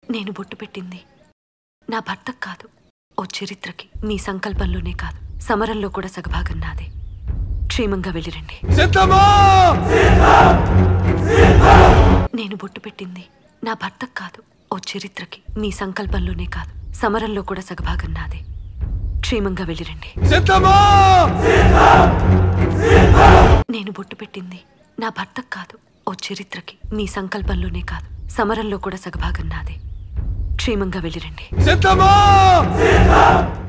నేను బొట్టు పెట్టింది నా భర్తకు కాదు, ఓ చరిత్రకి. మీ సంకల్పంలోనే కాదు, సమరంలో కూడా సగభాగం నాదే. క్షేమంగా వెళ్ళిరండి. నేను బొట్టు పెట్టింది నా భర్తకు కాదు, ఓ చరిత్రకి. మీ సంకల్పంలోనే కాదు, సమరంలో కూడా సగభాగం నాదే. క్షేమంగా వెళ్ళిరండి. నేను బొట్టు పెట్టింది నా భర్తకు కాదు, ఓ చరిత్రకి. మీ సంకల్పంలోనే కాదు, సమరంలో కూడా సగభాగం నాదే. క్షేమంగా వెళ్ళిరండి.